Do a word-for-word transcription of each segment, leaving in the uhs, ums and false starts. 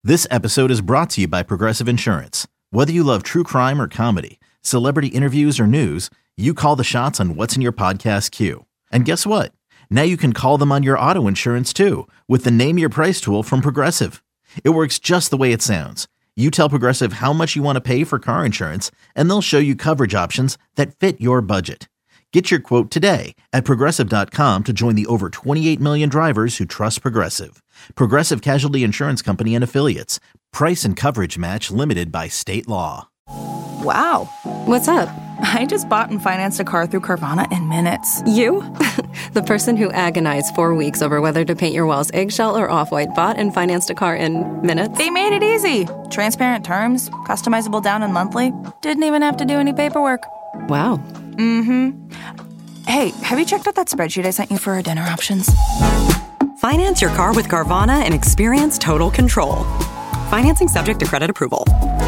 This episode is brought to you by Progressive Insurance. Whether you love true crime or comedy, celebrity interviews or news, you call the shots on what's in your podcast queue. And guess what? Now you can call them on your auto insurance too with the Name Your Price tool from Progressive. It works just the way it sounds. You tell Progressive how much you want to pay for car insurance, and they'll show you coverage options that fit your budget. Get your quote today at Progressive dot com to join the over twenty-eight million drivers who trust Progressive. Progressive Casualty Insurance Company and Affiliates. Price and coverage match limited by state law. Wow. What's up? I just bought and financed a car through Carvana in minutes. You? The person who agonized four weeks over whether to paint your walls eggshell or off-white bought and financed a car in minutes? They made it easy. Transparent terms, customizable down and monthly. Didn't even have to do any paperwork. Wow. Mm-hmm. Hey, have you checked out that spreadsheet I sent you for our dinner options? Finance your car with Carvana and experience total control. Financing subject to credit approval.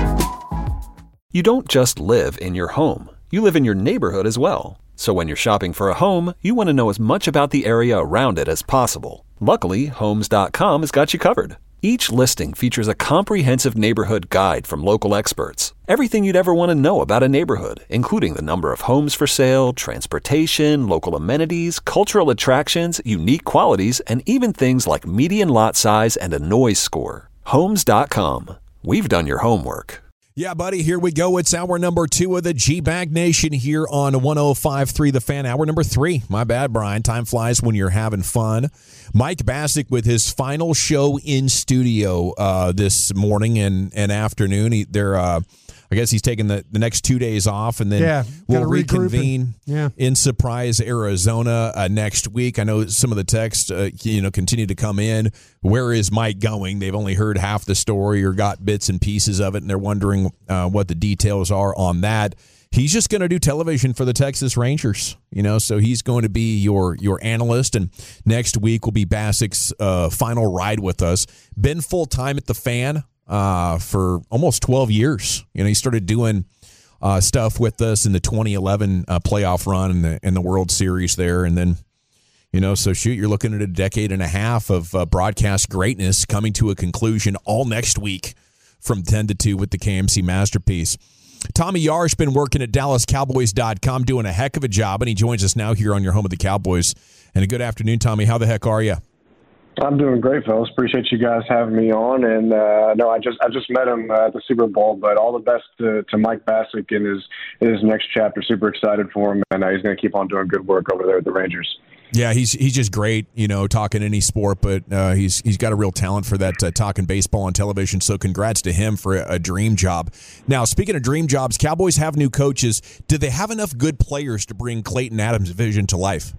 You don't just live in your home. You live in your neighborhood as well. So when you're shopping for a home, you want to know as much about the area around it as possible. Luckily, Homes dot com has got you covered. Each listing features a comprehensive neighborhood guide from local experts. Everything you'd ever want to know about a neighborhood, including the number of homes for sale, transportation, local amenities, cultural attractions, unique qualities, and even things like median lot size and a noise score. Homes dot com. We've done your homework. Yeah, buddy, here we go. It's hour number two of the G-Bag Nation here on one oh five point three The Fan. Hour number three. My bad, Brian. Time flies when you're having fun. Mike Bacsik with his final show in studio uh, this morning and, and afternoon. He, they're, uh, I guess he's taking the, the next two days off, and then yeah, we'll reconvene yeah. in Surprise, Arizona uh, next week. I know some of the texts uh, you know, continue to come in. Where is Mike going? They've only heard half the story or got bits and pieces of it, and they're wondering uh, what the details are on that. He's just going to do television for the Texas Rangers, you know, so he's going to be your your analyst, and next week will be Bacsik's uh, final ride with us. Been full-time at the Fan uh, for almost twelve years. You know, he started doing uh, stuff with us in the twenty eleven uh, playoff run in the, in the World Series there, and then, you know, so shoot, you're looking at a decade and a half of uh, broadcast greatness coming to a conclusion all next week from ten to two with the K M C Masterpiece. Tommy Yar's been working at Dallas Cowboys dot com, doing a heck of a job, and he joins us now here on your home of the Cowboys. And a good afternoon, Tommy. How the heck are you? I'm doing great, fellas. Appreciate you guys having me on. And uh, no, I just I just met him uh, at the Super Bowl, but all the best to, to Mike Bacsik in his in his next chapter. Super excited for him, and uh, he's going to keep on doing good work over there at the Rangers. Yeah, he's he's just great, you know, talking any sport, but uh, he's he's got a real talent for that, uh, talking baseball on television. So congrats to him for a, a dream job. Now, speaking of dream jobs, Cowboys have new coaches. Do they have enough good players to bring Clayton Adams' vision to life?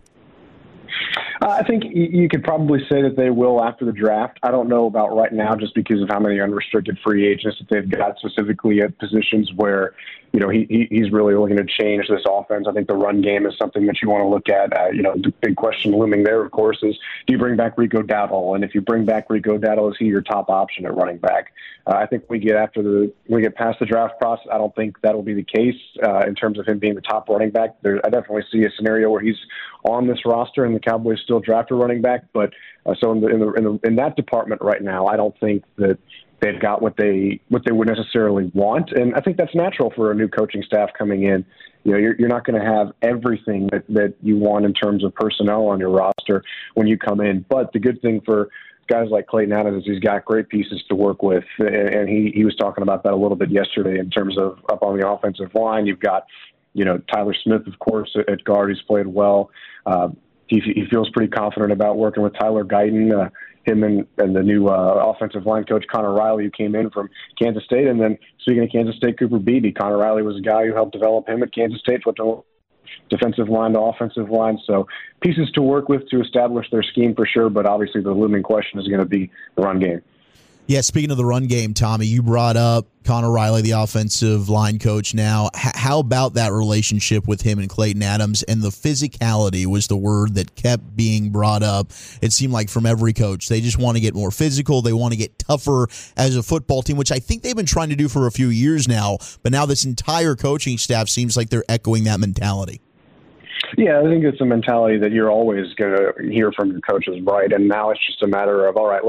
Uh, I think you could probably say that they will after the draft. I don't know about right now just because of how many unrestricted free agents that they've got, specifically at positions where, you know, he, he he's really looking to change this offense. I think the run game is something that you want to look at. Uh, you know, the big question looming there, of course, is do you bring back Rico Dowdle? And if you bring back Rico Dowdle, is he your top option at running back? Uh, I think we get after the we get past the draft process. I don't think that'll be the case uh, in terms of him being the top running back. There, I definitely see a scenario where he's on this roster and the Cowboys still draft a running back. But uh, so in the, in the in the in that department right now, I don't think that they've got what they what they would necessarily want, and I think that's natural for a new coaching staff coming in. You know, you're, you're not going to have everything that, that you want in terms of personnel on your roster when you come in. But the good thing for guys like Clayton Adams is he's got great pieces to work with, and he, he was talking about that a little bit yesterday in terms of up on the offensive line. You've got, you know, Tyler Smith, of course, at guard. He's played well. Uh, he, he feels pretty confident about working with Tyler Guyton. Uh, him and, and the new uh, offensive line coach, Connor Riley, who came in from Kansas State. And then speaking of Kansas State, Cooper Beebe. Connor Riley was a guy who helped develop him at Kansas State, flipped him defensive line to offensive line. So pieces to work with to establish their scheme for sure, but obviously the looming question is going to be the run game. Yeah, speaking of the run game, Tommy, you brought up Connor Riley, the offensive line coach now. H- how about that relationship with him and Clayton Adams? And the physicality was the word that kept being brought up. It seemed like from every coach. They just want to get more physical. They want to get tougher as a football team, which I think they've been trying to do for a few years now. But now this entire coaching staff seems like they're echoing that mentality. Yeah, I think it's a mentality that you're always going to hear from your coaches, right? And now it's just a matter of, all right, let's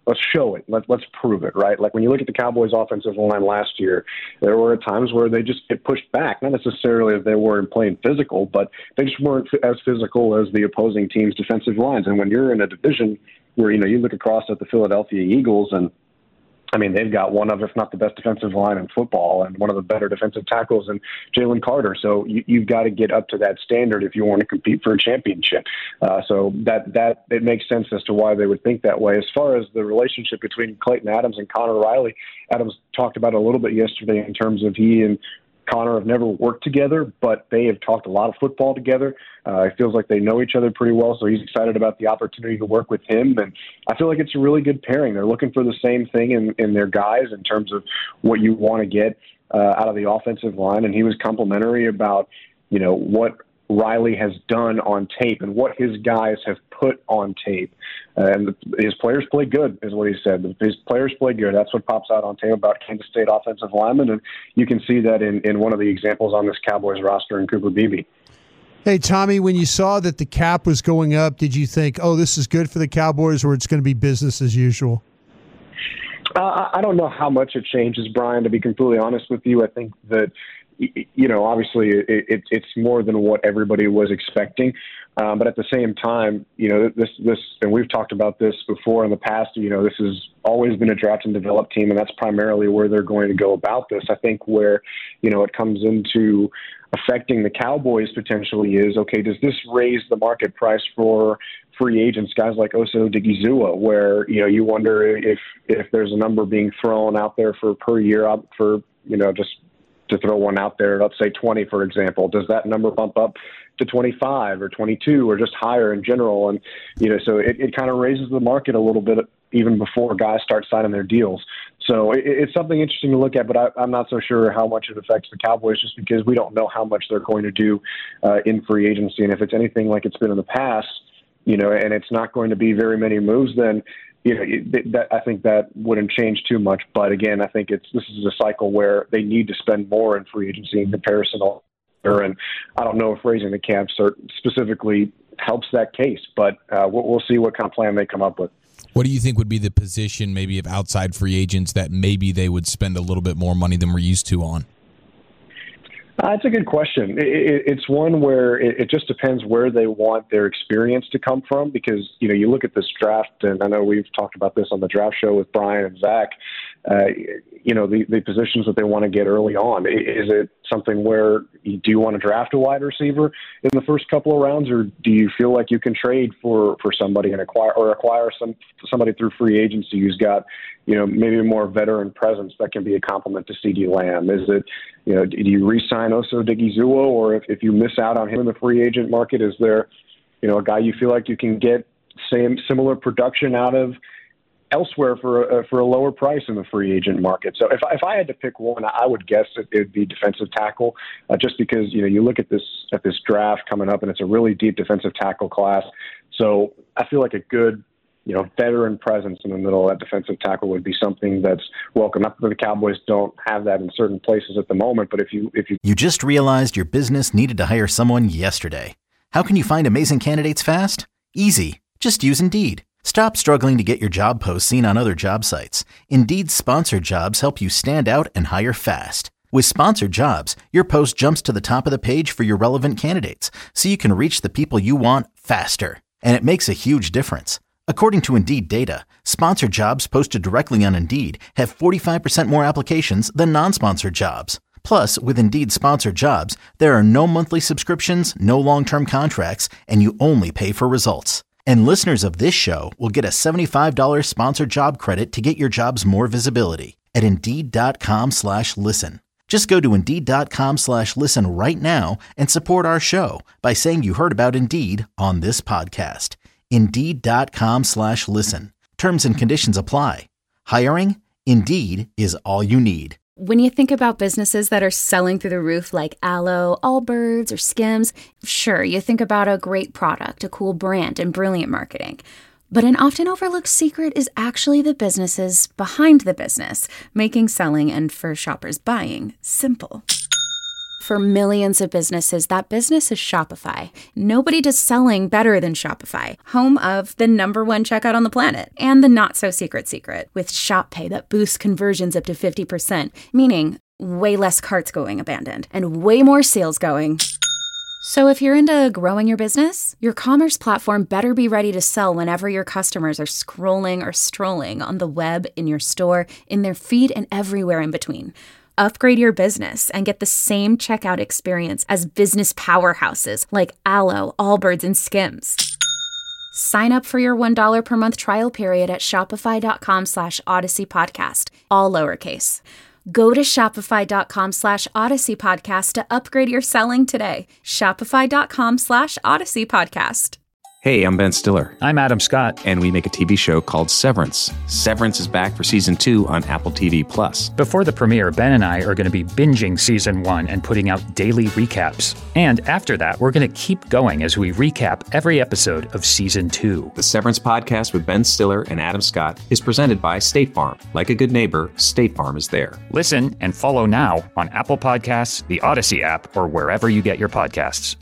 let's show it. Let, let's prove it, right? Like when you look at the Cowboys' offensive line last year, there were times where they just get pushed back. Not necessarily that they weren't playing physical, but they just weren't as physical as the opposing team's defensive lines. And when you're in a division where, you know, you look across at the Philadelphia Eagles, and I mean, they've got one of, if not the best defensive line in football and one of the better defensive tackles in Jalen Carter. So you, you've got to get up to that standard if you want to compete for a championship. Uh, so that, that it makes sense as to why they would think that way. As far as the relationship between Clayton Adams and Connor Riley, Adams talked about it a little bit yesterday in terms of he and Connor have never worked together, but they have talked a lot of football together. Uh, it feels like they know each other pretty well, so he's excited about the opportunity to work with him. And I feel like it's a really good pairing. They're looking for the same thing in, in their guys in terms of what you want to get uh, out of the offensive line. And he was complimentary about, you know, what Riley has done on tape and what his guys have put on tape. Uh, and the, his players play good, is what he said. His players play good. That's what pops out on tape about Kansas State offensive linemen, and you can see that in, in one of the examples on this Cowboys roster in Cooper Beebe. Hey, Tommy, when you saw that the cap was going up, did you think, oh, this is good for the Cowboys, or it's going to be business as usual? Uh, I don't know how much it changes, Brian, to be completely honest with you. I think that, you know, obviously it, it, it's more than what everybody was expecting. Um, but at the same time, you know, this, this, and we've talked about this before in the past, you know, this has always been a draft and develop team, and that's primarily where they're going to go about this. I think where, you know, it comes into affecting the Cowboys potentially is, okay, does this raise the market price for free agents, guys like Osa Odighizuwa, where, you know, you wonder if, if there's a number being thrown out there for per year for, you know, just to throw one out there, let's say twenty, for example, does that number bump up to twenty-five or twenty-two or just higher in general? And, you know, so it, it kind of raises the market a little bit even before guys start signing their deals. So it, it's something interesting to look at, but I, I'm not so sure how much it affects the Cowboys just because we don't know how much they're going to do uh, in free agency. And if it's anything like it's been in the past, you know, and it's not going to be very many moves, then, you know, that, I think that wouldn't change too much. But again, I think it's this is a cycle where they need to spend more in free agency in comparison to, and I don't know if raising the cap specifically helps that case, but uh, we'll, we'll see what kind of plan they come up with. What do you think would be the position maybe of outside free agents that maybe they would spend a little bit more money than we're used to on? Uh, it's a good question. It, it, it's one where it, it just depends where they want their experience to come from because, you know, you look at this draft, and I know we've talked about this on the draft show with Brian and Zach, uh, you know, the, the positions that they want to get early on. Is it something where you, do you want to draft a wide receiver in the first couple of rounds, or do you feel like you can trade for, for somebody and acquire or acquire some somebody through free agency who's got, you know, maybe a more veteran presence that can be a complement to CeeDee Lamb? Is it, you know, do you re-sign Osa Odighizuwa, or if, if you miss out on him in the free agent market, is there, you know, a guy you feel like you can get same similar production out of elsewhere for a, for a lower price in the free agent market? So if if I had to pick one, I would guess it would be defensive tackle, uh, just because, you know, you look at this at this draft coming up, and it's a really deep defensive tackle class. So I feel like a good, you know, veteran presence in the middle of that defensive tackle would be something that's welcome. Not that the Cowboys don't have that in certain places at the moment, but if you if you you just realized your business needed to hire someone yesterday. How can you find amazing candidates fast? Easy. Just use Indeed. Stop struggling to get your job posts seen on other job sites. Indeed's sponsored jobs help you stand out and hire fast. With sponsored jobs, your post jumps to the top of the page for your relevant candidates, so you can reach the people you want faster. And it makes a huge difference. According to Indeed data, sponsored jobs posted directly on Indeed have forty-five percent more applications than non-sponsored jobs. Plus, with Indeed sponsored jobs, there are no monthly subscriptions, no long-term contracts, and you only pay for results. And listeners of this show will get a seventy-five dollars sponsored job credit to get your jobs more visibility at Indeed.com slash listen. Just go to Indeed.com slash listen right now and support our show by saying you heard about Indeed on this podcast. Indeed.com slash listen. Terms and conditions apply. Hiring? Indeed is all you need. When you think about businesses that are selling through the roof like Aloe, Allbirds, or Skims, sure, you think about a great product, a cool brand, and brilliant marketing. But an often overlooked secret is actually the businesses behind the business, making selling and, for shoppers, buying simple. For millions of businesses, that business is Shopify. Nobody does selling better than Shopify, home of the number one checkout on the planet and the not-so-secret secret with Shop Pay that boosts conversions up to fifty percent, meaning way less carts going abandoned and way more sales going. So if you're into growing your business, your commerce platform better be ready to sell whenever your customers are scrolling or strolling on the web, in your store, in their feed, and everywhere in between. Upgrade your business and get the same checkout experience as business powerhouses like Alo, Allbirds, and Skims. Sign up for your one dollar per month trial period at shopify.com slash Odyssey Podcast, all lowercase. Go to shopify.com slash Odyssey Podcast to upgrade your selling today. Shopify.com slash Odyssey Podcast. Hey, I'm Ben Stiller. I'm Adam Scott. And we make a T V show called Severance. Severance is back for season two on Apple T V Plus. Before the premiere, Ben and I are going to be binging season one and putting out daily recaps. And after that, we're going to keep going as we recap every episode of season two. The Severance podcast with Ben Stiller and Adam Scott is presented by State Farm. Like a good neighbor, State Farm is there. Listen and follow now on Apple Podcasts, the Odyssey app, or wherever you get your podcasts.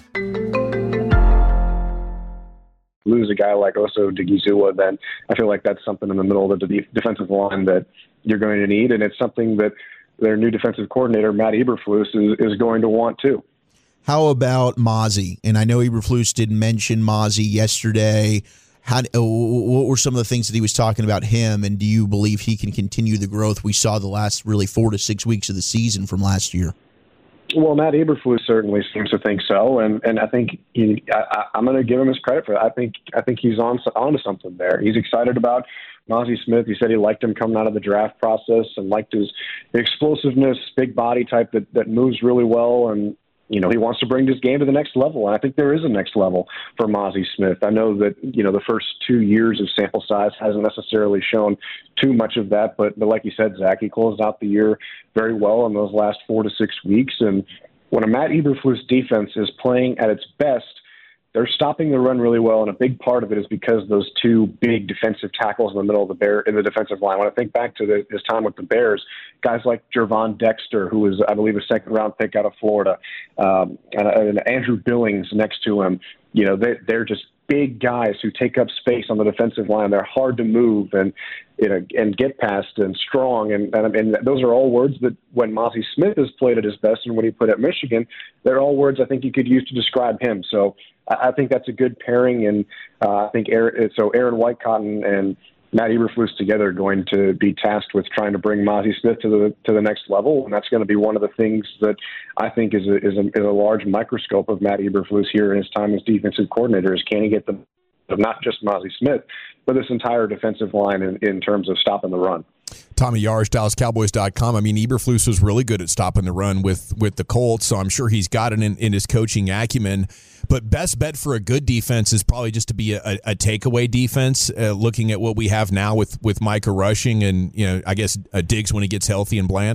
Lose a guy like Oso Odighizuwa, then I feel like that's something in the middle of the de- defensive line that you're going to need, and it's something that their new defensive coordinator, Matt Eberflus, is, is going to want too. How about Mazi? And I know Eberflus didn't mention Mazi yesterday. How, what were some of the things that he was talking about him, and do you believe he can continue the growth we saw the last really four to six weeks of the season from last year? Well, Matt Eberflus certainly seems to think so, and and I think he, I, I'm going to give him his credit for that. I think I think he's on onto something there. He's excited about Mazi Smith. He said he liked him coming out of the draft process and liked his explosiveness, big body type that that moves really well, and you know he wants to bring this game to the next level. And I think there is a next level for Mazi Smith. I know that you know the first two years of sample size hasn't necessarily shown too much of that, but, but like you said, Zach, he closed out the year very well in those last four to six weeks. And when a Matt Eberflus defense is playing at its best, they're stopping the run really well, and a big part of it is because those two big defensive tackles in the middle of the bear in the defensive line. When I think back to the, his time with the Bears, guys like Gervon Dexter, who was, I believe, a second-round pick out of Florida, um, and, and Andrew Billings next to him, you know, they, they're just big guys who take up space on the defensive line. They're hard to move and you know, and get past and strong. And, and, and those are all words that when Mazi Smith has played at his best and when he played at Michigan, they're all words I think you could use to describe him. So I, I think that's a good pairing. And uh, I think Aaron, so Aaron Whitecotton and Matt Eberflus together are going to be tasked with trying to bring Mazi Smith to the to the next level, and that's going to be one of the things that I think is a, is a, is a large microscope of Matt Eberflus here in his time as defensive coordinator. Is can he get the of not just Mazi Smith, but this entire defensive line in, in terms of stopping the run. Tommy Yarch, Dallas Cowboys dot com. I mean, Eberflus was really good at stopping the run with with the Colts, so I'm sure he's got it in, in his coaching acumen. But best bet for a good defense is probably just to be a, a takeaway defense, uh, looking at what we have now with, with Micah Rushing and, you know, I guess uh, Diggs when he gets healthy and Bland.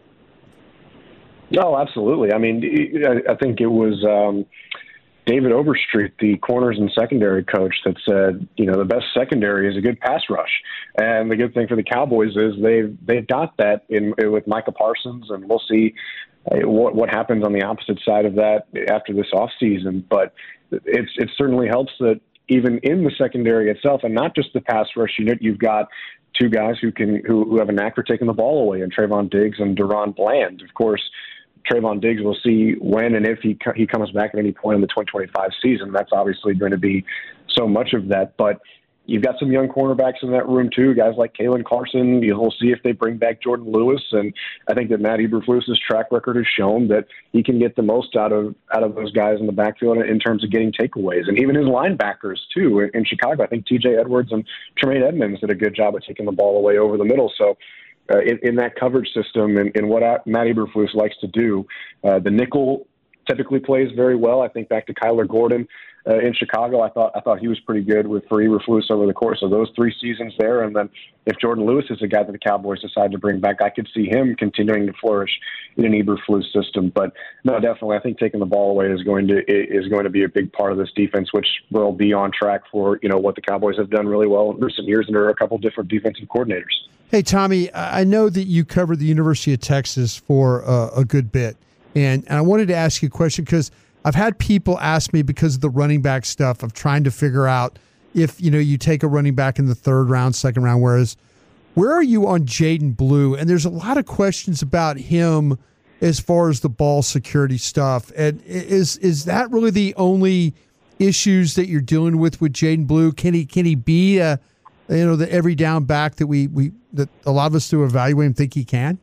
No, absolutely. I mean, I think it was um, David Overstreet, the corners and secondary coach, that said, you know, the best secondary is a good pass rush. And the good thing for the Cowboys is they've, they've got that in with Micah Parsons, and we'll see what what happens on the opposite side of that after this offseason. But it's it certainly helps that even in the secondary itself, and not just the pass rush unit, you've got two guys who can who, who have a knack for taking the ball away, and Trayvon Diggs and Deron Bland. Of course, Trayvon Diggs, we'll see when and if he he comes back at any point in the twenty twenty-five season. That's obviously going to be so much of that, but you've got some young cornerbacks in that room too, guys like Kalen Carson. You'll see if they bring back Jordan Lewis, and I think that Matt Eberflus's track record has shown that he can get the most out of out of those guys in the backfield in terms of getting takeaways, and even his linebackers too. In Chicago, I think T J Edwards and Tremaine Edmonds did a good job at taking the ball away over the middle. So uh, in, in that coverage system, and, and what Matt Eberflus likes to do, uh, the nickel typically plays very well. I think back to Kyler Gordon. Uh, in Chicago, I thought I thought he was pretty good with for Eberflus over the course of those three seasons there. And then if Jordan Lewis is a guy that the Cowboys decide to bring back, I could see him continuing to flourish in an Eberflus system. But no, definitely, I think taking the ball away is going to is going to be a big part of this defense, which will be on track for you know what the Cowboys have done really well in recent years under a couple different defensive coordinators. Hey, Tommy, I know that you covered the University of Texas for uh, a good bit. And, and I wanted to ask you a question because I've had people ask me because of the running back stuff of trying to figure out if, you know, you take a running back in the third round, second round, whereas where are you on Jaydon Blue? And there's a lot of questions about him as far as the ball security stuff. And is is that really the only issues that you're dealing with with Jaydon Blue? Can he can he be a, you know, the every down back that we, we that a lot of us who evaluate him think he can?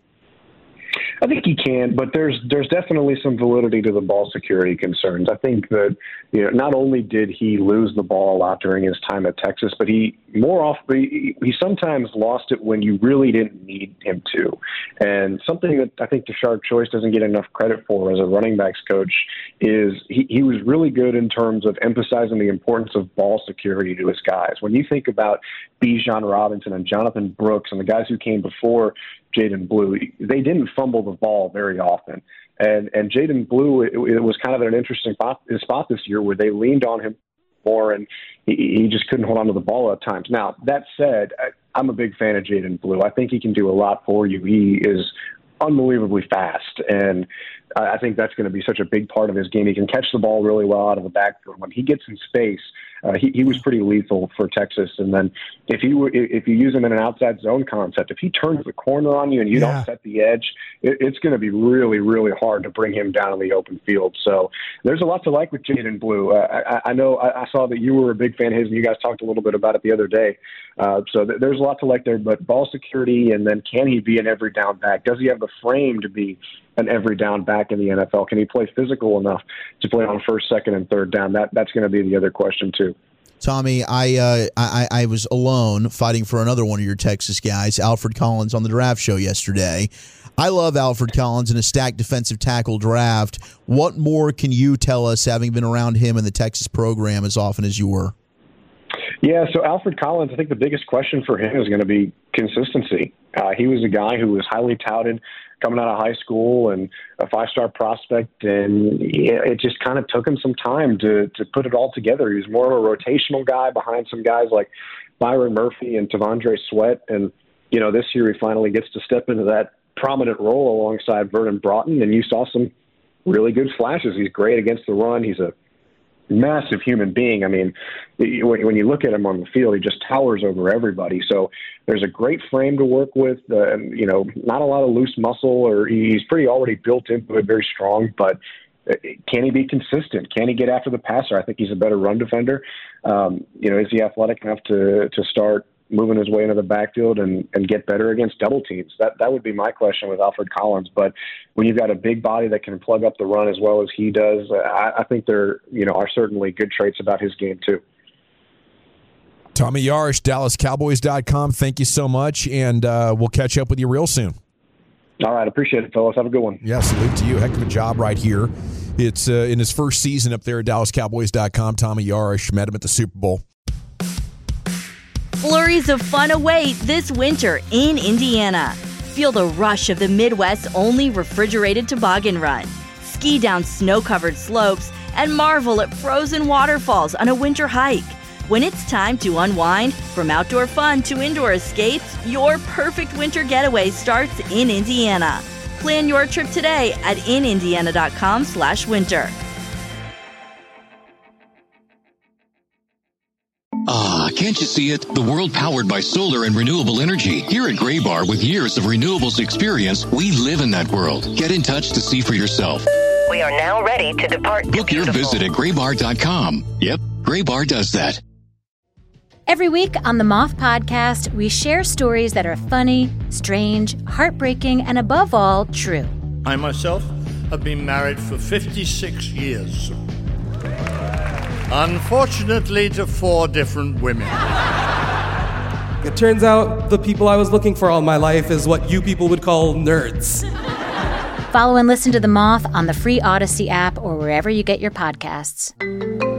I think he can, but there's there's definitely some validity to the ball security concerns. I think that, you know, not only did he lose the ball a lot during his time at Texas, but he more often he, he sometimes lost it when you really didn't need him to. And something that I think Tashard Choice doesn't get enough credit for as a running backs coach is he, he was really good in terms of emphasizing the importance of ball security to his guys. When you think about Bijan Robinson and Jonathan Brooks and the guys who came before Jaydon Blue, they didn't fumble the ball very often. And and Jaydon Blue, it, it was kind of an interesting spot, spot this year where they leaned on him more, and he, he just couldn't hold on to the ball at times. Now, that said, I, I'm a big fan of Jaydon Blue. I think he can do a lot for you. He is unbelievably fast, and I think that's going to be such a big part of his game. He can catch the ball really well out of the backfield. When he gets in space, uh, he, he was pretty lethal for Texas. And then if you if you use him in an outside zone concept, if he turns the corner on you and you yeah. don't set the edge, it, it's going to be really, really hard to bring him down in the open field. So there's a lot to like with Jaydon Blue. Uh, I, I know I, I saw that you were a big fan of his, and you guys talked a little bit about it the other day. Uh, so th- there's a lot to like there. But ball security, and then can he be an every down back? Does he have the frame to be an every down back in the N F L? Can he play physical enough to play on first, second, and third down? That that's going to be the other question too. Tommy, I, uh, I I was alone fighting for another one of your Texas guys, Alfred Collins, on the draft show yesterday. I love Alfred Collins in a stacked defensive tackle draft. What more can you tell us, having been around him in the Texas program as often as you were? Yeah, so Alfred Collins, I think the biggest question for him is going to be consistency. Uh, he was a guy who was highly touted coming out of high school and a five-star prospect, and it just kind of took him some time to to put it all together. He was more of a rotational guy behind some guys like Byron Murphy and T'Vondre Sweat, and you know this year he finally gets to step into that prominent role alongside Vernon Broughton, and you saw some really good flashes. He's great against the run. He's a massive human being. I mean, when you look at him on the field, he just towers over everybody. So there's a great frame to work with. Uh, you know, not a lot of loose muscle, or he's pretty already built into it, very strong. But can he be consistent? Can he get after the passer? I think he's a better run defender. Um, you know, is he athletic enough to to start moving his way into the backfield and, and get better against double teams? That that would be my question with Alfred Collins. But when you've got a big body that can plug up the run as well as he does, I, I think there you know are certainly good traits about his game too. Tommy Yarish, Dallas Cowboys dot com. Thank you so much, and uh, we'll catch up with you real soon. All right, appreciate it, fellas. Have a good one. Yeah, salute to you. Heck of a job right here. It's uh, in his first season up there at Dallas Cowboys dot com. Tommy Yarish, met him at the Super Bowl. Flurries of fun await this winter in Indiana. Feel the rush of the Midwest's only refrigerated toboggan run. Ski down snow-covered slopes and marvel at frozen waterfalls on a winter hike. When it's time to unwind, from outdoor fun to indoor escapes, your perfect winter getaway starts in Indiana. Plan your trip today at in indiana dot com slash winter. Ah, can't you see it? The world powered by solar and renewable energy. Here at Graybar, with years of renewables experience, we live in that world. Get in touch to see for yourself. We are now ready to depart. Book your visit at graybar dot com. Yep, Graybar does that. Every week on the Moth Podcast, we share stories that are funny, strange, heartbreaking, and above all, true. I myself have been married for fifty-six years. Unfortunately, to four different women. It turns out the people I was looking for all my life is what you people would call nerds. Follow and listen to The Moth on the free Odyssey app or wherever you get your podcasts.